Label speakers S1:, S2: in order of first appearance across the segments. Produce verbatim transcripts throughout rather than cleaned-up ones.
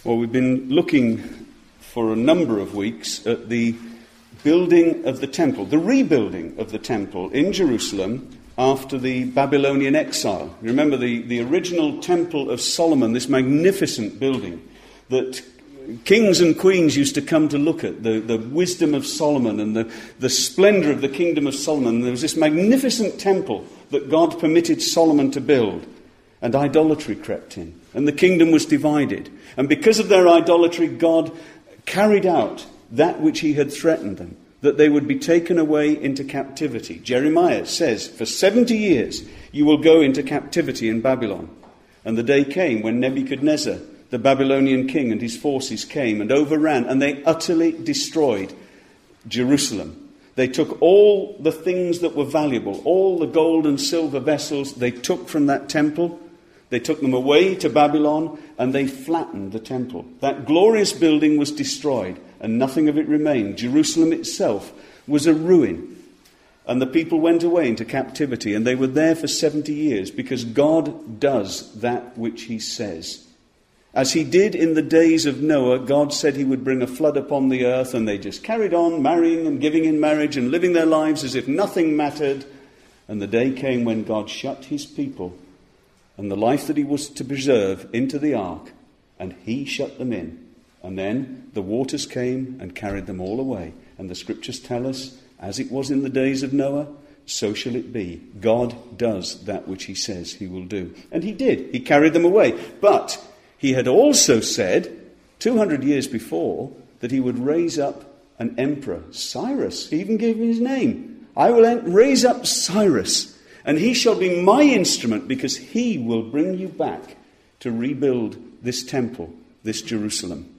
S1: Well, we've been looking for a number of weeks at the building of the temple, the rebuilding of the temple in Jerusalem after the Babylonian exile. You remember the, the original Temple of Solomon, this magnificent building that kings and queens used to come to look at, the, the wisdom of Solomon and the, the splendor of the kingdom of Solomon. And there was this magnificent temple that God permitted Solomon to build, and idolatry crept in, and the kingdom was divided. And because of their idolatry, God carried out that which he had threatened them, that they would be taken away into captivity. Jeremiah says, for seventy years you will go into captivity in Babylon. And the day came when Nebuchadnezzar, the Babylonian king, and his forces came and overran, and they utterly destroyed Jerusalem. They took all the things that were valuable, all the gold and silver vessels they took from that temple. They took them away to Babylon, and they flattened the temple. That glorious building was destroyed, and nothing of it remained. Jerusalem itself was a ruin. And the people went away into captivity, and they were there for seventy years, because God does that which he says. As he did in the days of Noah, God said he would bring a flood upon the earth, and they just carried on marrying and giving in marriage and living their lives as if nothing mattered. And the day came when God shut his people and the life that he was to preserve into the ark, and he shut them in. And then the waters came and carried them all away. And the scriptures tell us, as it was in the days of Noah, so shall it be. God does that which he says he will do. And he did. He carried them away. But he had also said, two hundred years before, that he would raise up an emperor, Cyrus. He even gave him his name. I will raise up Cyrus, and he shall be my instrument, because he will bring you back to rebuild this temple, this Jerusalem.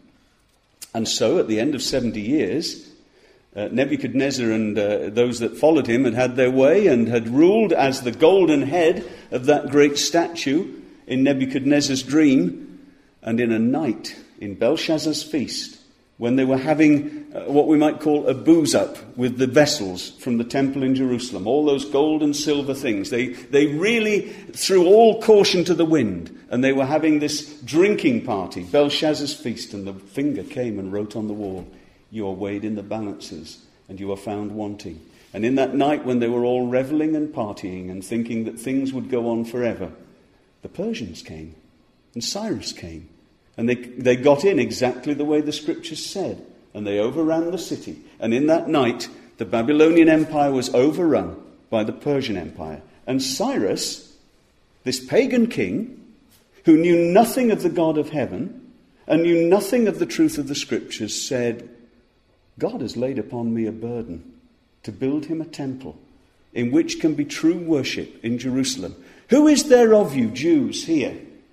S1: And so at the end of seventy years, uh, Nebuchadnezzar and uh, those that followed him had had their way and had ruled as the golden head of that great statue in Nebuchadnezzar's dream. And in a night, in Belshazzar's feast, when they were having uh, what we might call a booze-up with the vessels from the temple in Jerusalem, all those gold and silver things, they, they really threw all caution to the wind, and they were having this drinking party, Belshazzar's feast, and the finger came and wrote on the wall, you are weighed in the balances, and you are found wanting. And in that night, when they were all reveling and partying and thinking that things would go on forever, the Persians came. And Cyrus came, and they they got in exactly the way the scriptures said, and they overran the city. And in that night, the Babylonian Empire was overrun by the Persian Empire. And Cyrus, this pagan king, who knew nothing of the God of heaven and knew nothing of the truth of the scriptures, said, God has laid upon me a burden to build him a temple in which can be true worship in Jerusalem. Who is there of you, Jews, here?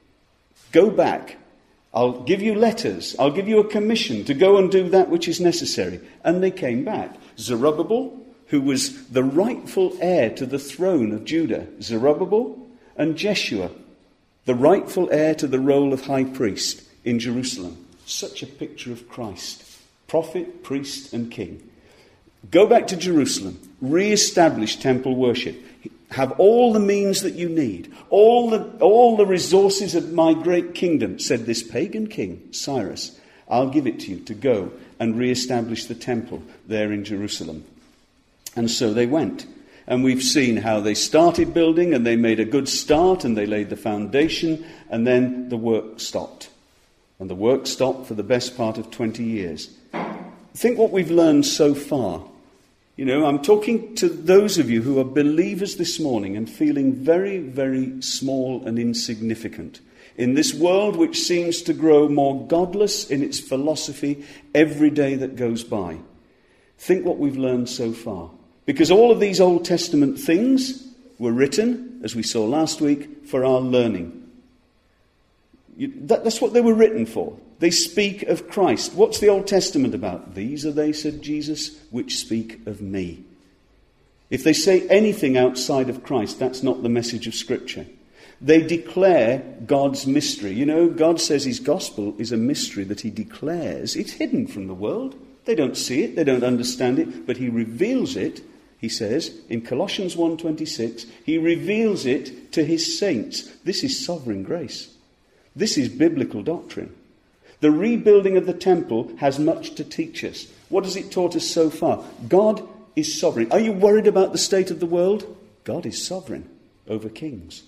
S1: Go back. I'll give you letters. I'll give you a commission to go and do that which is necessary. And they came back. Zerubbabel, who was the rightful heir to the throne of Judah. Zerubbabel and Jeshua, the rightful heir to the role of high priest in Jerusalem. Such a picture of Christ. Prophet, priest and king. Go back to Jerusalem. Re-establish temple worship. Have all the means that you need, all the all the resources of my great kingdom, said this pagan king, Cyrus. I'll give it to you to go and re-establish the temple there in Jerusalem. And so they went. And we've seen how they started building, and they made a good start, and they laid the foundation, and then the work stopped. And the work stopped for the best part of twenty years. Think what we've learned so far. You know, I'm talking to those of you who are believers this morning and feeling very, very small and insignificant in this world which seems to grow more godless in its philosophy every day that goes by. Think what we've learned so far. Because all of these Old Testament things were written, as we saw last week, for our learning. You, that, that's what they were written for. They speak of Christ. What's the Old Testament about? These are they, said Jesus, which speak of me. If they say anything outside of Christ, that's not the message of Scripture. They declare God's mystery. You know, God says his gospel is a mystery that he declares. It's hidden from the world. They don't see it, they don't understand it, but he reveals it, he says, in Colossians one twenty-six, he reveals it to his saints. This is sovereign grace. This is biblical doctrine. The rebuilding of the temple has much to teach us. What has it taught us so far? God is sovereign. Are you worried about the state of the world? God is sovereign over kings.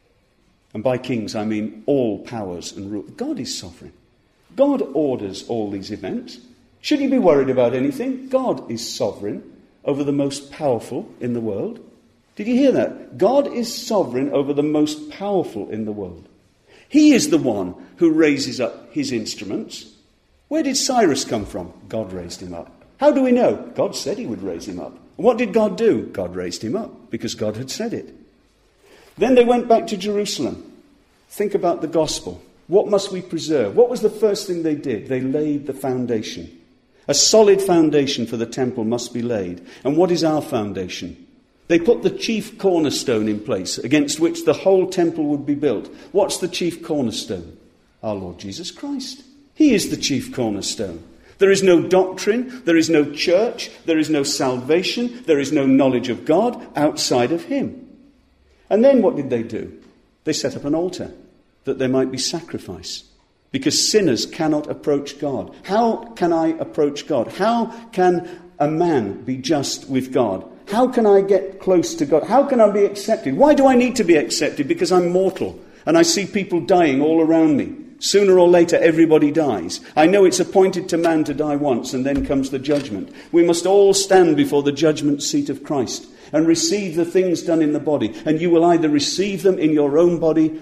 S1: And by kings, I mean all powers and rule. God is sovereign. God orders all these events. Should you be worried about anything? God is sovereign over the most powerful in the world. Did you hear that? God is sovereign over the most powerful in the world. He is the one who raises up his instruments. Where did Cyrus come from? God raised him up. How do we know? God said he would raise him up. And what did God do? God raised him up because God had said it. Then they went back to Jerusalem. Think about the gospel. What must we preserve? What was the first thing they did? They laid the foundation. A solid foundation for the temple must be laid. And what is our foundation? They put the chief cornerstone in place against which the whole temple would be built. What's the chief cornerstone? Our Lord Jesus Christ. He is the chief cornerstone. There is no doctrine, there is no church, there is no salvation, there is no knowledge of God outside of him. And then what did they do? They set up an altar that there might be sacrifice. Because sinners cannot approach God. How can I approach God? How can a man be just with God? How can I get close to God? How can I be accepted? Why do I need to be accepted? Because I'm mortal and I see people dying all around me. Sooner or later, everybody dies. I know it's appointed to man to die once, and then comes the judgment. We must all stand before the judgment seat of Christ and receive the things done in the body. And you will either receive them in your own body,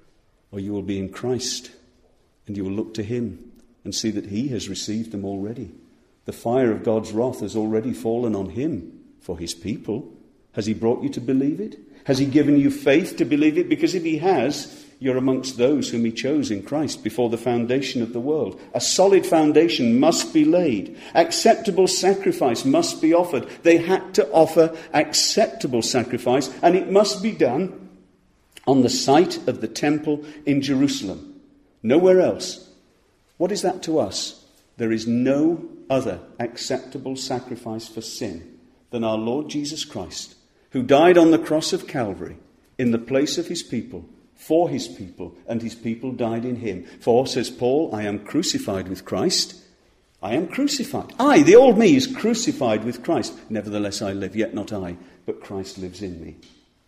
S1: or you will be in Christ. And you will look to him and see that he has received them already. The fire of God's wrath has already fallen on him for his people. Has he brought you to believe it? Has he given you faith to believe it? Because if he has, you're amongst those whom he chose in Christ before the foundation of the world. A solid foundation must be laid. Acceptable sacrifice must be offered. They had to offer acceptable sacrifice, and it must be done on the site of the temple in Jerusalem. Nowhere else. What is that to us? There is no other acceptable sacrifice for sin than our Lord Jesus Christ, who died on the cross of Calvary in the place of his people, for his people, and his people died in him. For, says Paul, I am crucified with Christ. I am crucified. I, the old me, is crucified with Christ. Nevertheless I live, yet not I, but Christ lives in me.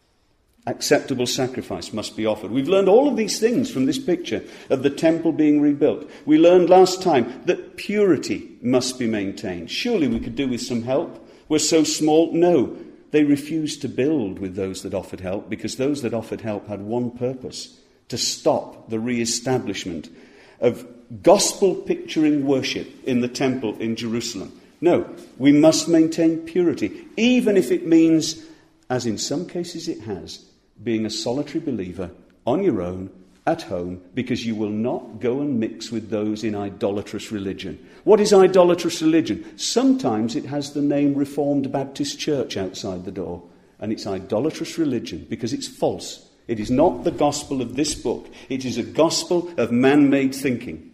S1: Acceptable sacrifice must be offered. We've learned all of these things from this picture of the temple being rebuilt. We learned last time that purity must be maintained. Surely we could do with some help. We're so small. No, they refused to build with those that offered help, because those that offered help had one purpose: to stop the re-establishment of gospel-picturing worship in the temple in Jerusalem. No, we must maintain purity, even if it means, as in some cases it has, being a solitary believer on your own, at home, because you will not go and mix with those in idolatrous religion. What is idolatrous religion? Sometimes it has the name Reformed Baptist Church outside the door, and it's idolatrous religion because it's false. It is not the gospel of this book. It is a gospel of man-made thinking.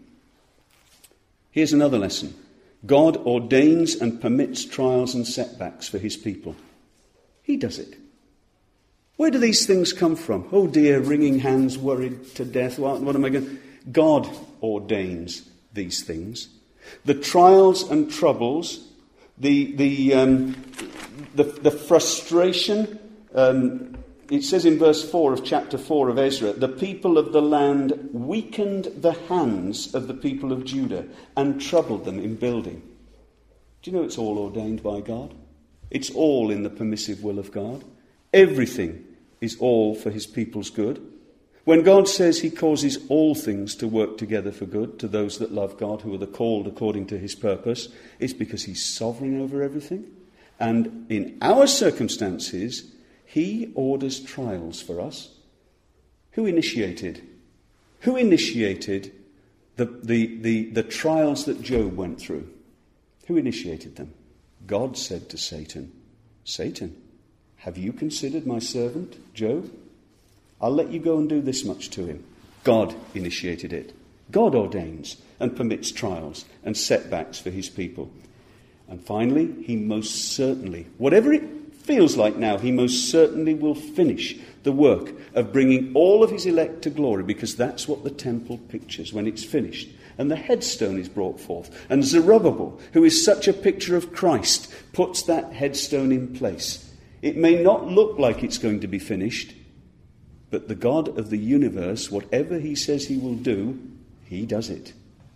S1: Here's another lesson. God ordains and permits trials and setbacks for his people. He does it. Where do these things come from? Oh dear, wringing hands, worried to death. What, what am I going to... God ordains these things. The trials and troubles, the the um, the, the frustration. Um, it says in verse four of chapter four of Ezra, the people of the land weakened the hands of the people of Judah and troubled them in building. Do you know it's all ordained by God? It's all in the permissive will of God. Everything is all for his people's good. When God says he causes all things to work together for good to those that love God, who are the called according to his purpose, it's because he's sovereign over everything. And in our circumstances, he orders trials for us. Who initiated? Who initiated the, the, the, the trials that Job went through? Who initiated them? God said to Satan, Satan, have you considered my servant, Job? I'll let you go and do this much to him. God initiated it. God ordains and permits trials and setbacks for his people. And finally, he most certainly, whatever it feels like now, he most certainly will finish the work of bringing all of his elect to glory, because that's what the temple pictures when it's finished. and the headstone is brought forth. And Zerubbabel, who is such a picture of Christ, puts that headstone in place. It may not look like it's going to be finished, but the God of the universe, whatever he says he will do, he does it.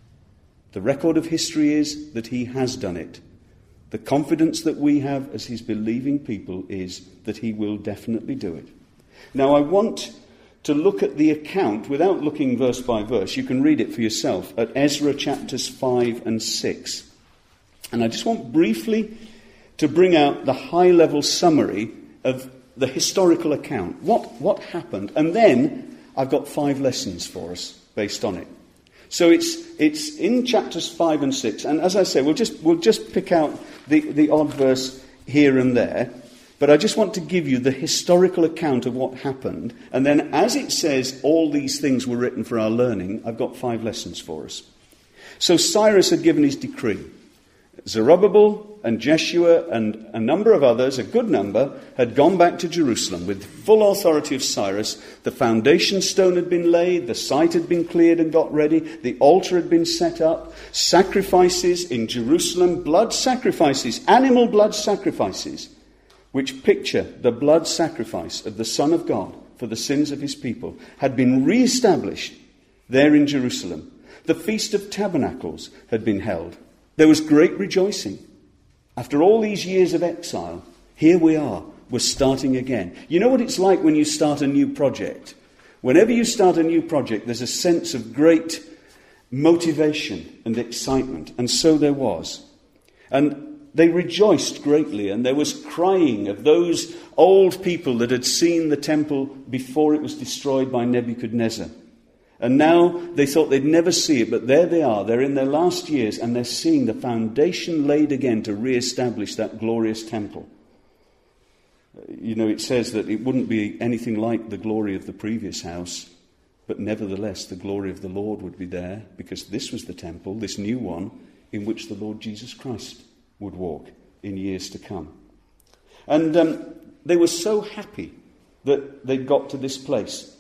S1: The record of history is that he has done it. The confidence that we have as his believing people is that he will definitely do it. Now, I want to look at the account, without looking verse by verse, you can read it for yourself, at Ezra chapters five and six. And I just want briefly to bring out the high-level summary of the historical account. What, what happened? And then I've got five lessons for us based on it. So it's it's in chapters five and six, and as I say, we'll just we'll just pick out the, the odd verse here and there, but I just want to give you the historical account of what happened, and then as it says all these things were written for our learning, I've got five lessons for us. So Cyrus had given his decree. Zerubbabel and Jeshua and a number of others, a good number, had gone back to Jerusalem with full authority of Cyrus. The foundation stone had been laid, the site had been cleared and got ready, the altar had been set up, sacrifices in Jerusalem, blood sacrifices, animal blood sacrifices, which picture the blood sacrifice of the Son of God for the sins of his people, had been re-established there in Jerusalem. The Feast of Tabernacles had been held. There was great rejoicing. After all these years of exile, here we are. We're starting again. You know what it's like when you start a new project? Whenever you start a new project, there's a sense of great motivation and excitement. And so there was. And they rejoiced greatly, and there was crying of those old people that had seen the temple before it was destroyed by Nebuchadnezzar. And now they thought they'd never see it, but there they are. They're in their last years, and they're seeing the foundation laid again to re-establish that glorious temple. You know, it says that it wouldn't be anything like the glory of the previous house, but nevertheless the glory of the Lord would be there, because this was the temple, this new one, in which the Lord Jesus Christ would walk in years to come. And um, they were so happy that they'd got to this place.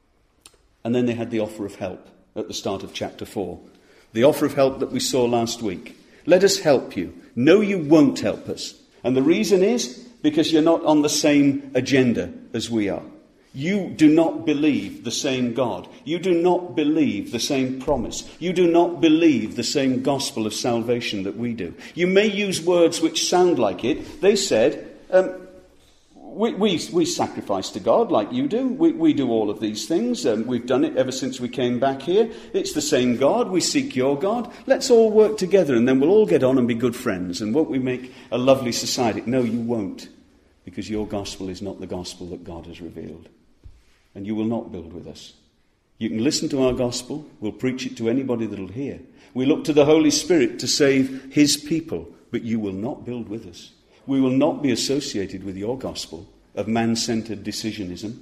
S1: And then they had the offer of help at the start of chapter four. The offer of help that we saw last week. Let us help you. No, you won't help us. And the reason is because you're not on the same agenda as we are. You do not believe the same God. You do not believe the same promise. You do not believe the same gospel of salvation that we do. You may use words which sound like it. They said, um, We, we we sacrifice to God like you do. We, we do all of these things. Um, we've done it ever since we came back here. It's the same God. We seek your God. Let's all work together and then we'll all get on and be good friends. And won't we make a lovely society? No, you won't. Because your gospel is not the gospel that God has revealed. And you will not build with us. You can listen to our gospel. We'll preach it to anybody that'll hear. We look to the Holy Spirit to save his people. But you will not build with us. We will not be associated with your gospel of man-centered decisionism,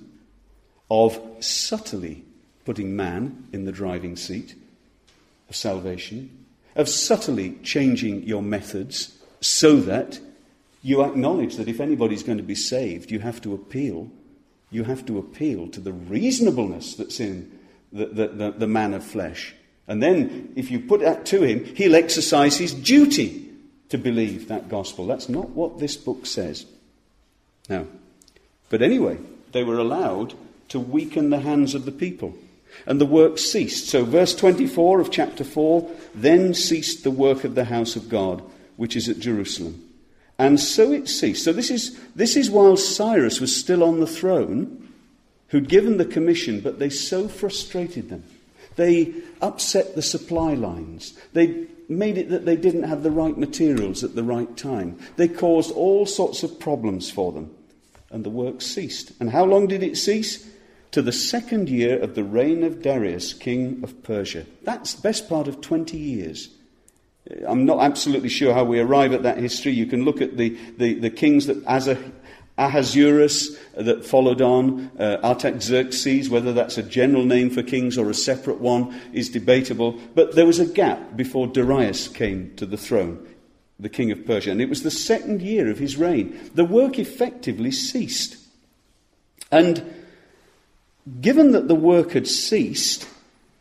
S1: of subtly putting man in the driving seat of salvation, of subtly changing your methods so that you acknowledge that if anybody's going to be saved, you have to appeal. You have to appeal to the reasonableness that's in the, the, the, the man of flesh. And then, if you put that to him, he'll exercise his duty to believe that gospel. That's not what this book says. Now, but anyway, they were allowed to weaken the hands of the people. And the work ceased. So verse twenty-four of chapter four, then ceased the work of the house of God, which is at Jerusalem. And so it ceased. So this is, this is while Cyrus was still on the throne, who'd given the commission, but they so frustrated them. They upset the supply lines. They made it that they didn't have the right materials at the right time. They caused all sorts of problems for them. And the work ceased. And how long did it cease? To the second year of the reign of Darius, king of Persia. That's the best part of twenty years. I'm not absolutely sure how we arrive at that history. You can look at the, the, the kings that Ahasuerus that followed on, uh, Artaxerxes, whether that's a general name for kings or a separate one is debatable. But there was a gap before Darius came to the throne, the king of Persia. And it was the second year of his reign. The work effectively ceased. And given that the work had ceased,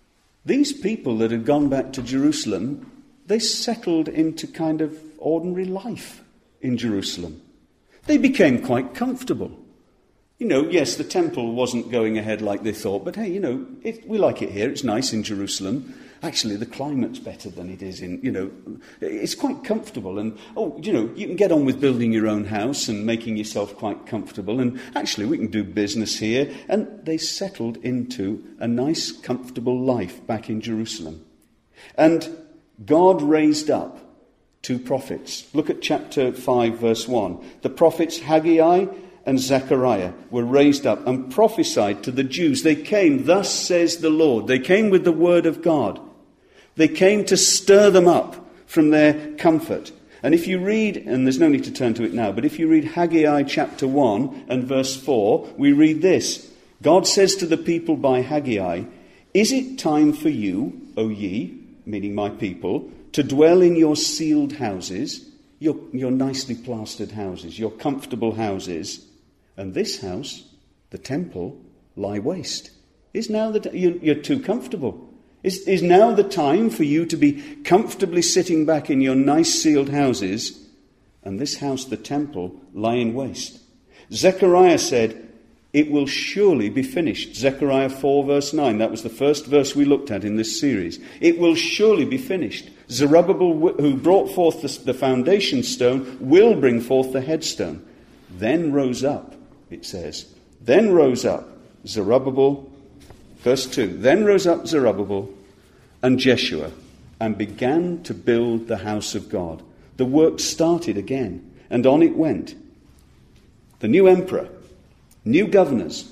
S1: These people that had gone back to Jerusalem, they settled into kind of ordinary life in Jerusalem. They became quite comfortable. You know, yes, the temple wasn't going ahead like they thought, but hey, you know, it, we like it here. It's nice in Jerusalem. Actually, the climate's better than it is in, you know, it's quite comfortable. And, oh, you know, you can get on with building your own house and making yourself quite comfortable. And actually, we can do business here. And they settled into a nice, comfortable life back in Jerusalem. And God raised up two prophets. Look at chapter five, verse one. The prophets Haggai and Zechariah were raised up and prophesied to the Jews. They came, thus says the Lord. They came with the word of God. They came to stir them up from their comfort. And if you read, and there's no need to turn to it now, but if you read Haggai chapter one and verse four, we read this. God says to the people by Haggai, "Is it time for you, O ye," meaning my people, "to dwell in your sealed houses, your, your nicely plastered houses, your comfortable houses, and this house, the temple, lie waste?" Is now the t- you're, you're too comfortable. Is, is now the time for you to be comfortably sitting back in your nice sealed houses, and this house, the temple, lying waste? Zechariah said, "It will surely be finished." Zechariah four verse nine, that was the first verse we looked at in this series. It will surely be finished. Zerubbabel, who brought forth the, the foundation stone, will bring forth the headstone. Then rose up, it says, then rose up Zerubbabel, verse two, then rose up Zerubbabel and Jeshua and began to build the house of God. The work started again, and on it went. The new emperor, new governors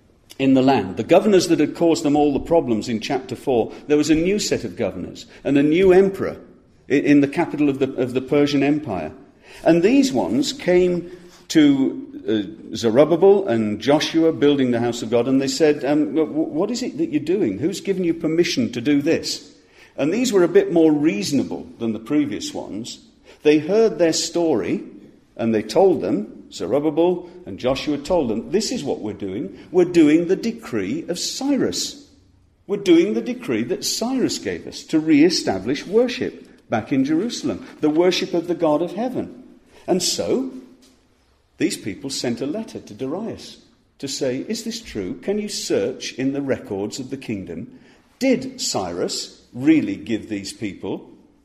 S1: in the land, the governors that had caused them all the problems in chapter four, there was a new set of governors and a new emperor in the capital of the, of the Persian Empire. And these ones came to uh, Zerubbabel and Joshua building the house of God, and they said, um, what is it that you're doing? Who's given you permission to do this? And these were a bit more reasonable than the previous ones. They heard their story, and they told them, Zerubbabel and Joshua told them, this is what we're doing. We're doing the decree of Cyrus. We're doing the decree that Cyrus gave us to re-establish worship back in Jerusalem, the worship of the God of heaven. And so these people sent a letter to Darius to say, is this true? Can you search in the records of the kingdom? Did Cyrus really give these people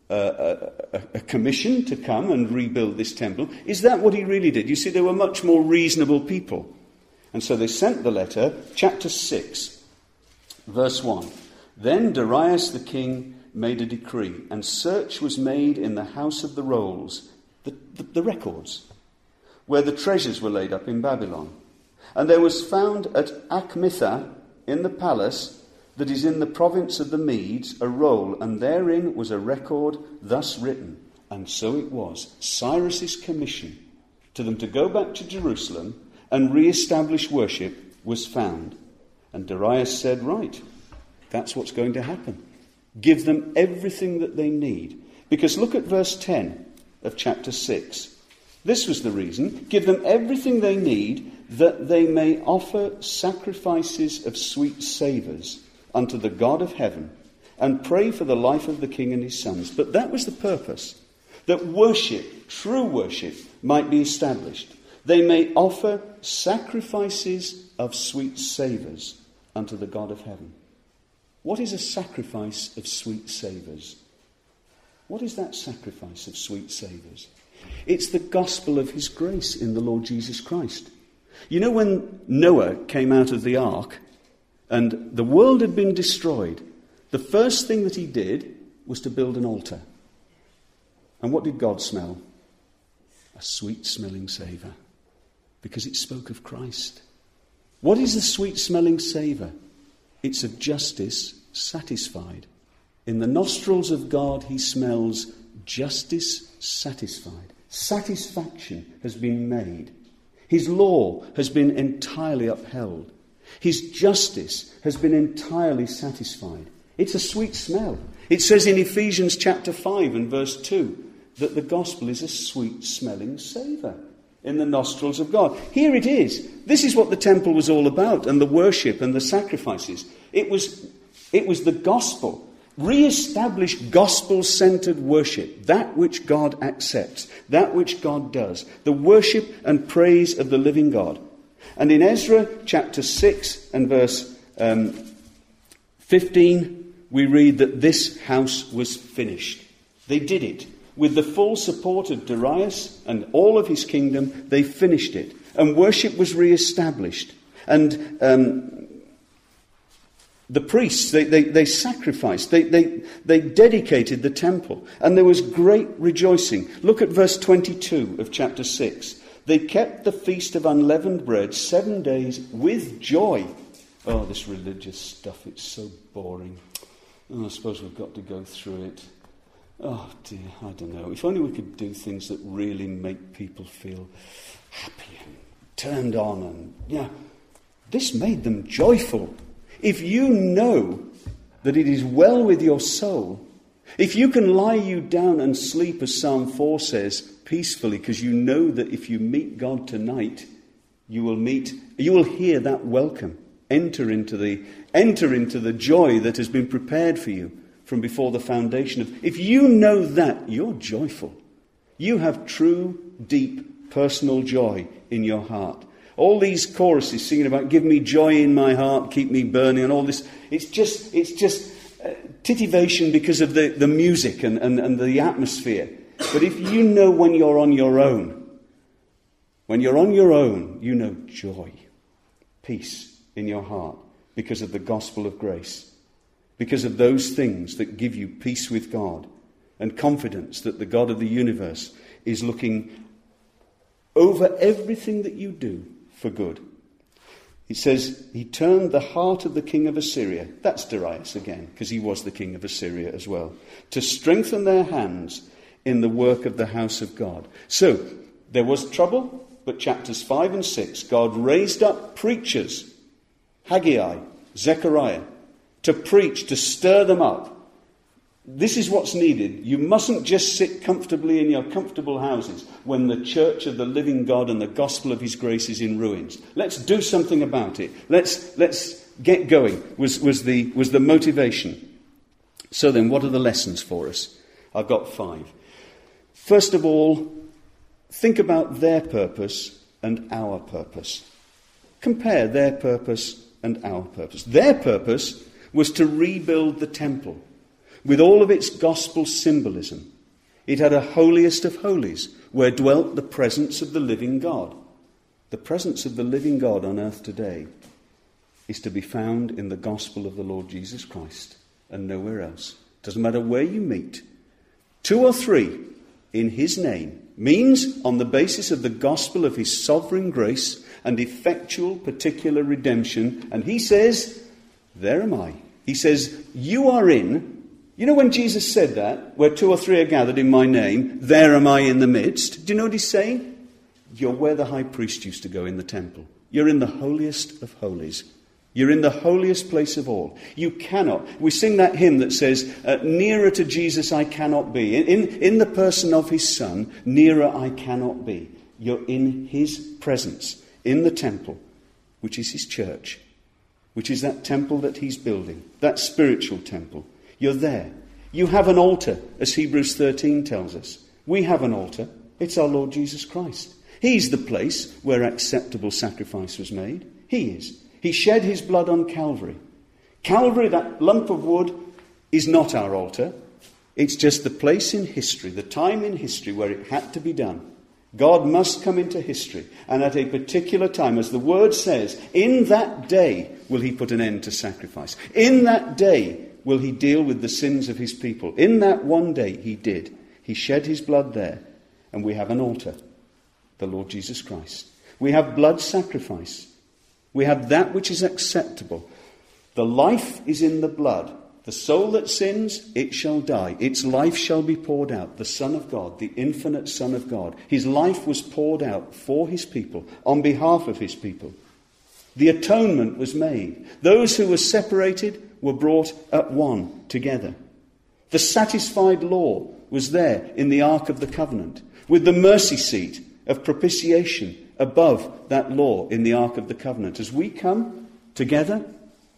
S1: uh, a, a commission to come and rebuild this temple? Is that what he really did? You see, they were much more reasonable people. And so they sent the letter, chapter six, verse one. Then Darius the king made a decree, and search was made in the house of the rolls, the, the, the records, where the treasures were laid up in Babylon. And there was found at Achmitha in the palace that is in the province of the Medes a roll, and therein was a record thus written. And so it was, Cyrus's commission to them to go back to Jerusalem and re-establish worship was found. And Darius said, right, that's what's going to happen. Give them everything that they need. Because look at verse ten of chapter six. This was the reason. Give them everything they need, that they may offer sacrifices of sweet savours unto the God of heaven, and pray for the life of the king and his sons. But that was the purpose, that worship, true worship, might be established. They may offer sacrifices of sweet savours unto the God of heaven. What is a sacrifice of sweet savours? What is that sacrifice of sweet savours? It's the gospel of his grace in the Lord Jesus Christ. You know, when Noah came out of the ark and the world had been destroyed, the first thing that he did was to build an altar. And what did God smell? A sweet-smelling savour, because it spoke of Christ. What is the sweet-smelling savour? It's of justice satisfied. In the nostrils of God he smells justice satisfied. Satisfaction has been made. His law has been entirely upheld. His justice has been entirely satisfied. It's a sweet smell. It says in Ephesians chapter five and verse two that the gospel is a sweet-smelling savour in the nostrils of God. Here it is. This is what the temple was all about, and the worship and the sacrifices. It was It was the gospel. Re-established gospel-centered worship, that which God accepts, that which God does, the worship and praise of the living God. And in Ezra chapter six and verse um, fifteen, we read that this house was finished. They did it. With the full support of Darius and all of his kingdom, they finished it. And worship was re-established. And um, the priests, they, they, they sacrificed, they, they, they dedicated the temple. And there was great rejoicing. Look at verse twenty-two of chapter six. They kept the feast of unleavened bread seven days with joy. Oh, this religious stuff, it's so boring. Oh, I suppose we've got to go through it. Oh dear, I don't know. If only we could do things that really make people feel happy and turned on. And yeah, this made them joyful. If you know that it is well with your soul, if you can lie you down and sleep, as Psalm four says, peacefully, because you know that if you meet God tonight, you will meet, you will hear that welcome. Enter into the enter into the joy that has been prepared for you from before the foundation of. If you know that, you're joyful. You have true, deep, personal joy in your heart. All these choruses singing about "Give me joy in my heart, keep me burning," and all this. It's just it's just uh, titivation because of the, the music and, and, and the atmosphere. But if you know when you're on your own, when you're on your own, you know joy, peace in your heart because of the gospel of grace, because of those things that give you peace with God and confidence that the God of the universe is looking over everything that you do for good. He says he turned the heart of the king of Assyria, that's Darius again, because he was the king of Assyria as well, to strengthen their hands in the work of the house of God. So there was trouble, but chapters five and six, God raised up preachers, Haggai, Zechariah, to preach, to stir them up. This is what's needed. You mustn't just sit comfortably in your comfortable houses when the church of the living God and the gospel of his grace is in ruins. Let's do something about it. Let's let's get going, was, was the was the motivation. So then, what are the lessons for us? I've got five. First of all, think about their purpose and our purpose. Compare their purpose and our purpose. Their purpose was to rebuild the temple with all of its gospel symbolism. It had a holiest of holies where dwelt the presence of the living God. The presence of the living God on earth today is to be found in the gospel of the Lord Jesus Christ and nowhere else. Doesn't matter where you meet. Two or three in his name means on the basis of the gospel of his sovereign grace and effectual particular redemption. And he says, there am I. He says, you are in. You know when Jesus said that, where two or three are gathered in my name, there am I in the midst. Do you know what he's saying? You're where the high priest used to go in the temple. You're in the holiest of holies. You're in the holiest place of all. You cannot. We sing that hymn that says, uh, nearer to Jesus I cannot be. In, in, in the person of his Son, nearer I cannot be. You're in his presence, in the temple, which is his church, which is that temple that he's building, that spiritual temple. You're there. You have an altar, as Hebrews thirteen tells us. We have an altar. It's our Lord Jesus Christ. He's the place where acceptable sacrifice was made. He is. He shed his blood on Calvary. Calvary, that lump of wood, is not our altar. It's just the place in history, the time in history where it had to be done. God must come into history. And at a particular time, as the word says, in that day will he put an end to sacrifice. In that day will he deal with the sins of his people. In that one day he did. He shed his blood there. And we have an altar, the Lord Jesus Christ. We have blood sacrifice. We have that which is acceptable. The life is in the blood. The soul that sins, it shall die. Its life shall be poured out. The Son of God, the infinite Son of God. His life was poured out for his people, on behalf of his people. The atonement was made. Those who were separated were brought at one together. The satisfied law was there in the Ark of the Covenant, with the mercy seat of propitiation above that law in the Ark of the Covenant. As we come together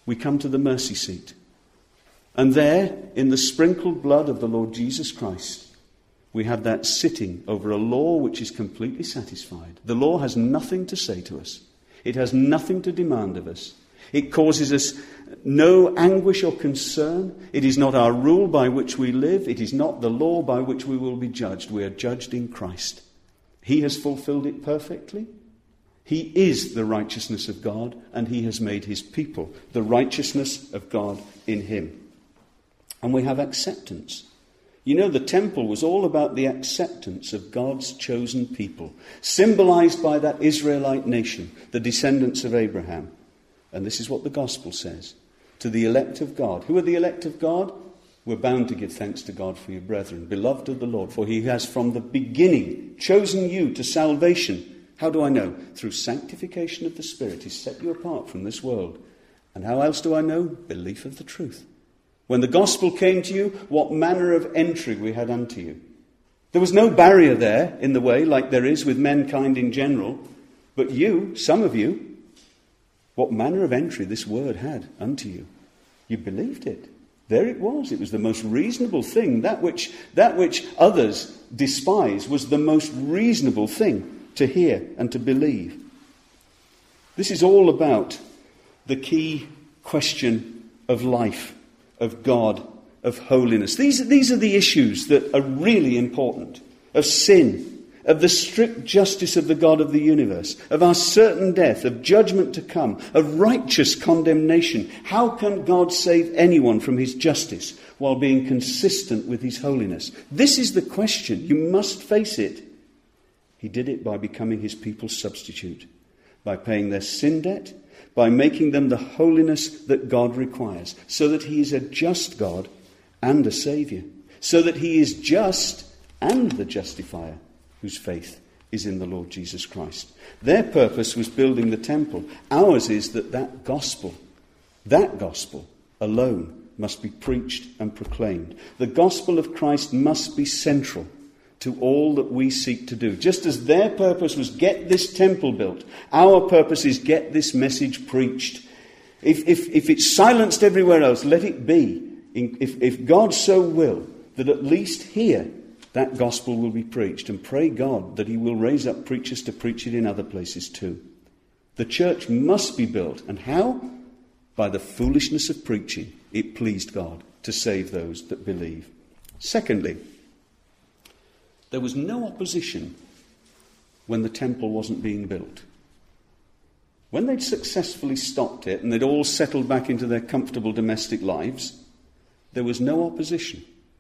S1: we come to the mercy seat. And there, in the sprinkled blood of the Lord Jesus Christ, we have that sitting over a law which is completely satisfied. The law has nothing to say to us. It has nothing to demand of us. It causes us no anguish or concern. It is not our rule by which we live. It is not the law by which we will be judged. We are judged in Christ. He has fulfilled it perfectly. He is the righteousness of God, and he has made his people the righteousness of God in him. And we have acceptance. You know, the temple was all about the acceptance of God's chosen people, symbolized by that Israelite nation, the descendants of Abraham. And this is what the gospel says. To the elect of God. Who are the elect of God? We're bound to give thanks to God for you, brethren, beloved of the Lord, for he has from the beginning chosen you to salvation. How do I know? Through sanctification of the Spirit. He's set you apart from this world. And how else do I know? Belief of the truth. When the gospel came to you, what manner of entry we had unto you. There was no barrier there in the way, like there is with mankind in general. But you, some of you, what manner of entry this word had unto you. You believed it. There it was. It was the most reasonable thing. That which, that which others despise was the most reasonable thing to hear and to believe. This is all about the key question of life, of God, of holiness. These, these are the issues that are really important. Of sin, of the strict justice of the God of the universe, of our certain death, of judgment to come, of righteous condemnation. How can God save anyone from his justice while being consistent with his holiness? This is the question. You must face it. He did it by becoming his people's substitute, by paying their sin debt, by making them the holiness that God requires, so that he is a just God and a Saviour, so that he is just and the justifier whose faith is in the Lord Jesus Christ. Their purpose was building the temple. Ours is that that gospel, that gospel alone must be preached and proclaimed. The gospel of Christ must be central to all that we seek to do. Just as their purpose was get this temple built, our purpose is get this message preached. If, if, if it's silenced everywhere else, let it be. If, if God so will, that at least here that gospel will be preached. And pray God that he will raise up preachers to preach it in other places too. The church must be built. And how? By the foolishness of preaching. It pleased God to save those that believe. Secondly, there was no opposition when the temple wasn't being built. When they'd successfully stopped it and they'd all settled back into their comfortable domestic lives, there was no opposition.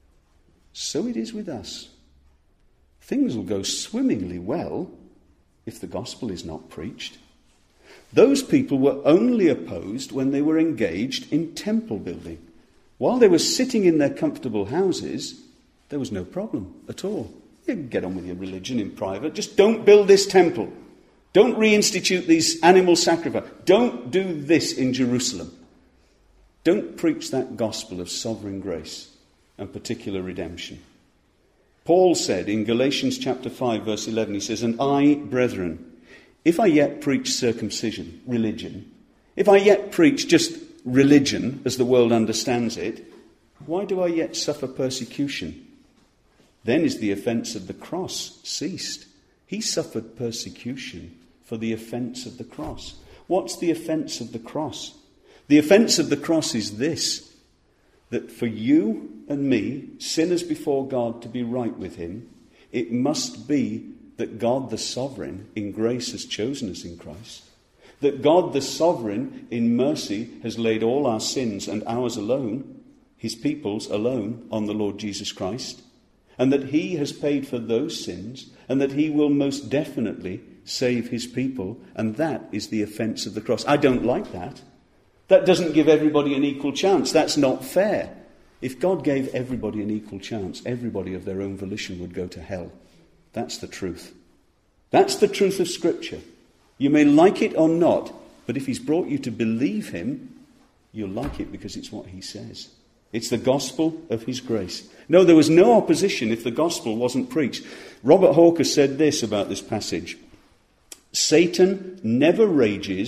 S1: So it is with us. Things will go swimmingly well if the gospel is not preached. Those people were only opposed when they were engaged in temple building. While they were sitting in their comfortable houses, there was no problem at all. You can get on with your religion in private. Just don't build this temple. Don't reinstitute these animal sacrifices. Don't do this in Jerusalem. Don't preach that gospel of sovereign grace and particular redemption. Paul said in Galatians chapter five, verse eleven, he says, "And I, brethren, if I yet preach circumcision, religion, if I yet preach just religion as the world understands it, why do I yet suffer persecution? Then is the offence of the cross ceased." He suffered persecution for the offence of the cross. What's the offence of the cross? The offence of the cross is this, that for you and me, sinners before God, to be right with him, it must be that God the sovereign in grace has chosen us in Christ. That God the sovereign in mercy has laid all our sins and ours alone, his people's alone, on the Lord Jesus Christ. And that he has paid for those sins, and that he will most definitely save his people. And that is the offence of the cross. I don't like that. That doesn't give everybody an equal chance. That's not fair. If God gave everybody an equal chance, everybody of their own volition would go to hell. That's the truth. That's the truth of Scripture. You may like it or not, but if he's brought you to believe him, you'll like it because it's what he says. It's the gospel of his grace. No, there was no opposition if the gospel wasn't preached. Robert Hawker said this about this passage. Satan never rages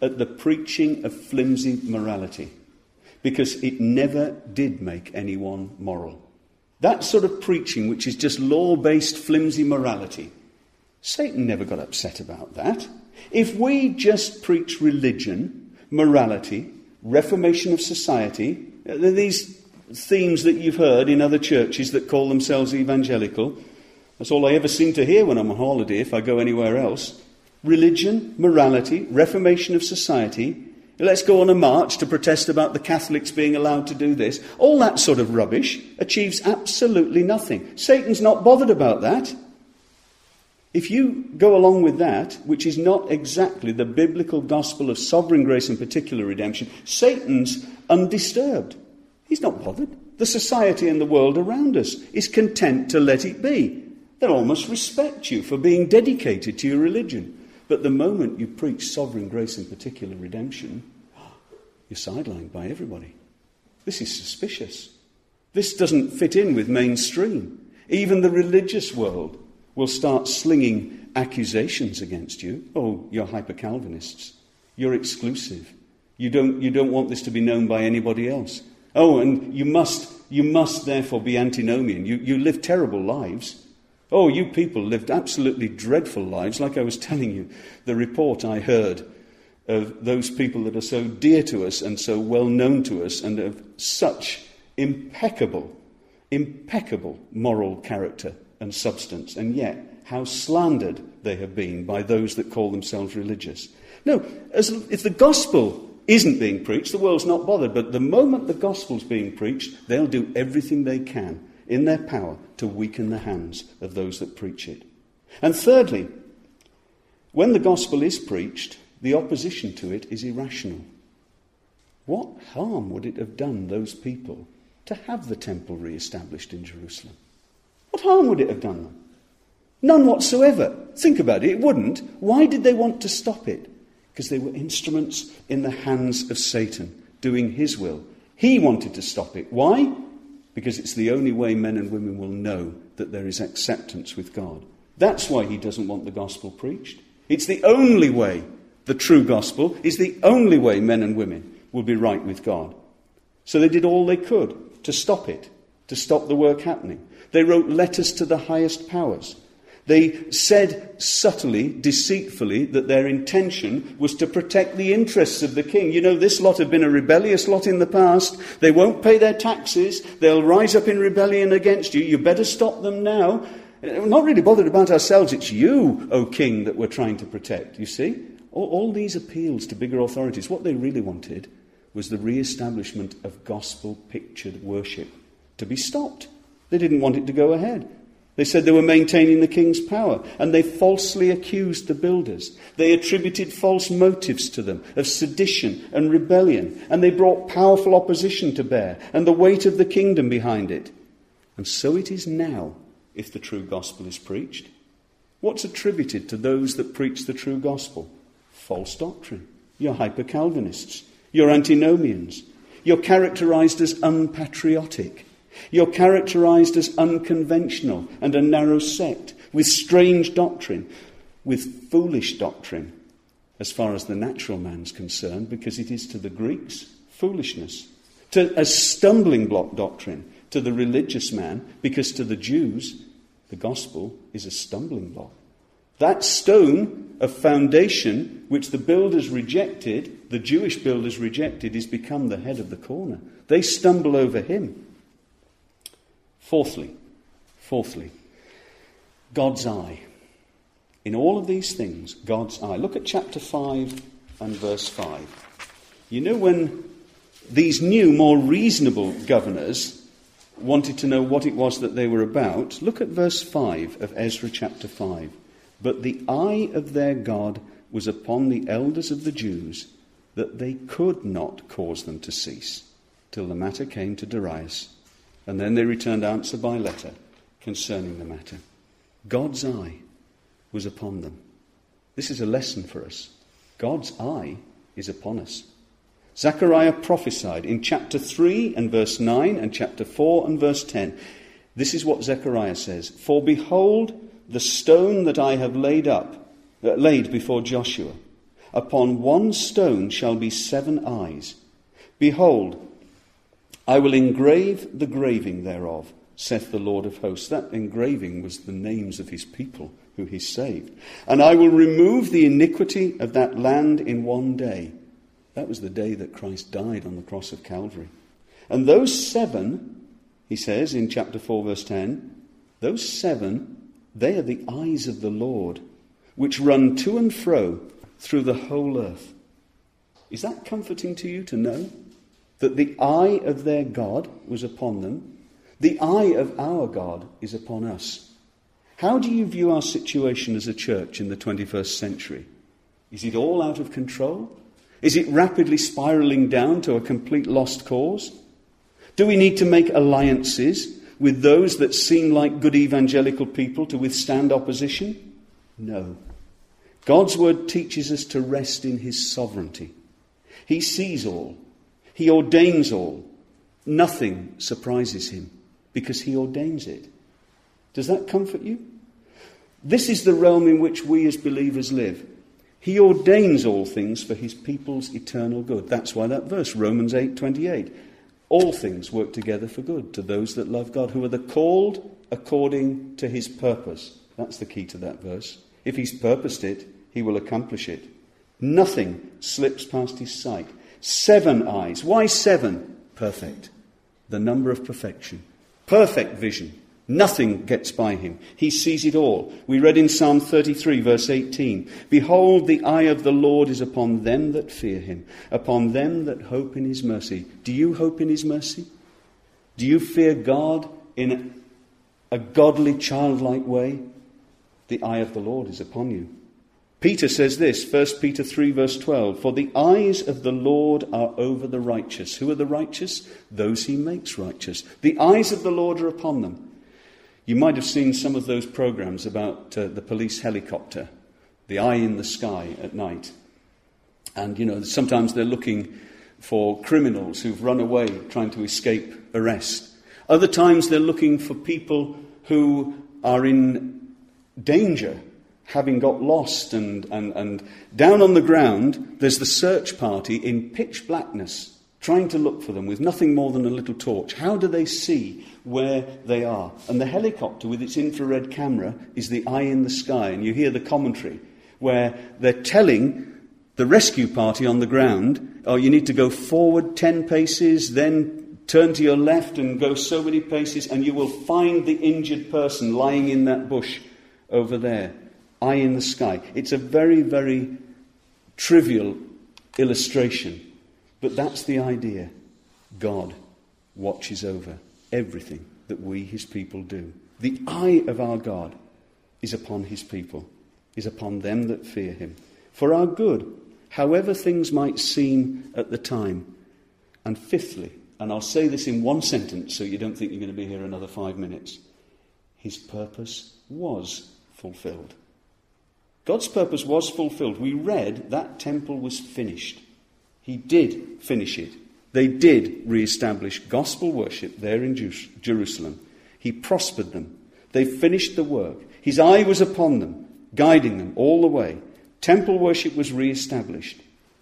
S1: at the preaching of flimsy morality, because it never did make anyone moral. That sort of preaching, which is just law-based flimsy morality, Satan never got upset about that. If we just preach religion, morality, reformation of society, these themes that you've heard in other churches that call themselves evangelical, that's all I ever seem to hear when I'm on holiday if I go anywhere else. Religion, morality, reformation of society, let's go on a march to protest about the Catholics being allowed to do this. All that sort of rubbish achieves absolutely nothing. Satan's not bothered about that. If you go along with that, which is not exactly the biblical gospel of sovereign grace and particular redemption, Satan's undisturbed. He's not bothered. The society and the world around us is content to let it be. They almost respect you for being dedicated to your religion. But the moment you preach sovereign grace and particular redemption, you're sidelined by everybody. This is suspicious. This doesn't fit in with mainstream. Even the religious world will start slinging accusations against you. Oh, you're hyper-Calvinists. You're exclusive. You don't, you don't want this to be known by anybody else. Oh, and you must, you must therefore be antinomian. You, you live terrible lives. Oh, you people lived absolutely dreadful lives. Like I was telling you, the report I heard of those people that are so dear to us and so well known to us and of such impeccable, impeccable moral character and substance, and yet how slandered they have been by those that call themselves religious. No, as, if the gospel isn't being preached, the world's not bothered, but the moment the gospel's being preached, they'll do everything they can in their power to weaken the hands of those that preach it. And thirdly, when the gospel is preached, the opposition to it is irrational. What harm would it have done those people to have the temple re-established in Jerusalem? What harm would it have done them? None whatsoever. Think about it, it wouldn't. Why did they want to stop it? Because they were instruments in the hands of Satan, doing his will. He wanted to stop it. Why? Because it's the only way men and women will know that there is acceptance with God. That's why he doesn't want the gospel preached. It's the only way, the true gospel is the only way men and women will be right with God. So they did all they could to stop it, to stop the work happening. They wrote letters to the highest powers. They said subtly, deceitfully, that their intention was to protect the interests of the king. You know, this lot have been a rebellious lot in the past. They won't pay their taxes. They'll rise up in rebellion against you. You better stop them now. We're not really bothered about ourselves. It's you, O king, that we're trying to protect, you see. All, all these appeals to bigger authorities, what they really wanted was the re-establishment of gospel-pictured worship to be stopped. They didn't want it to go ahead. They said they were maintaining the king's power, and they falsely accused the builders. They attributed false motives to them of sedition and rebellion, and they brought powerful opposition to bear and the weight of the kingdom behind it. And so it is now, if the true gospel is preached. What's attributed to those that preach the true gospel? False doctrine. You're hyper-Calvinists. You're antinomians. You're characterized as unpatriotic. You're characterized as unconventional and a narrow sect, with strange doctrine, with foolish doctrine, as far as the natural man's concerned, because it is to the Greeks foolishness, to a stumbling block doctrine to the religious man, because to the Jews the gospel is a stumbling block. That stone of foundation which the builders rejected, the Jewish builders rejected, is become the head of the corner. They stumble over him. Fourthly, fourthly, God's eye. In all of these things, God's eye. Look at chapter five and verse five. You know, when these new, more reasonable governors wanted to know what it was that they were about, look at verse five of Ezra chapter five. But the eye of their God was upon the elders of the Jews, that they could not cause them to cease, till the matter came to Darius. And then they returned answer by letter concerning the matter. God's eye was upon them. This is a lesson for us. God's eye is upon us. Zechariah prophesied in chapter three and verse nine and chapter four and verse ten. This is what Zechariah says. For behold, the stone that I have laid up, uh, laid before Joshua, Upon one stone shall be seven eyes. Behold, I will engrave the graving thereof, saith the Lord of hosts. That engraving was the names of his people who he saved. And I will remove the iniquity of that land in one day. That was the day that Christ died on the cross of Calvary. And those seven, he says in chapter four, verse ten, those seven, they are the eyes of the Lord, which run to and fro through the whole earth. Is that comforting to you to know that the eye of their God was upon them? The eye of our God is upon us. How do you view our situation as a church in the twenty-first century? Is it all out of control? Is it rapidly spiralling down to a complete lost cause? Do we need to make alliances with those that seem like good evangelical people to withstand opposition? No. God's word teaches us to rest in his sovereignty. He sees all. He ordains all. Nothing surprises him because he ordains it. Does that comfort you? This is the realm in which we as believers live. He ordains all things for his people's eternal good. That's why that verse, Romans eight twenty-eight, all things work together for good to those that love God, who are the called according to his purpose. That's the key to that verse. If he's purposed it, he will accomplish it. Nothing slips past his sight. Seven eyes. Why seven? Perfect. The number of perfection. Perfect vision. Nothing gets by him. He sees it all. We read in Psalm thirty-three, verse eighteen, Behold, the eye of the Lord is upon them that fear him, upon them that hope in his mercy. Do you hope in his mercy? Do you fear God in a, a godly, childlike way? The eye of the Lord is upon you. Peter says this, First Peter three, verse twelve, For the eyes of the Lord are over the righteous. Who are the righteous? Those he makes righteous. The eyes of the Lord are upon them. You might have seen some of those programs about uh, the police helicopter, the eye in the sky at night. And, you know, sometimes they're looking for criminals who've run away trying to escape arrest. Other times they're looking for people who are in danger, having got lost, and, and, and down on the ground there's the search party in pitch blackness, trying to look for them with nothing more than a little torch. How do they see where they are? And the helicopter with its infrared camera is the eye in the sky. And you hear the commentary where they're telling the rescue party on the ground, oh, you need to go forward ten paces, then turn to your left and go so many paces, and you will find the injured person lying in that bush over there. Eye in the sky. It's a very, very trivial illustration, but that's the idea. God watches over everything that we, his people, do. The eye of our God is upon his people, is upon them that fear him, for our good, however things might seem at the time. And fifthly, and I'll say this in one sentence so you don't think you're going to be here another five minutes, his purpose was fulfilled. God's purpose was fulfilled. We read that temple was finished. He did finish it. They did re-establish gospel worship there in Jerusalem. He prospered them. They finished the work. His eye was upon them, guiding them all the way. Temple worship was re-established.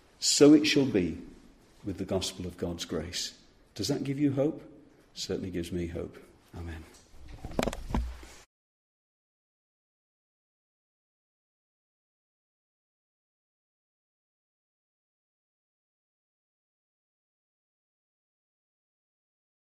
S1: So it shall be with the gospel of God's grace. Does that give you hope? Certainly gives me hope. Amen.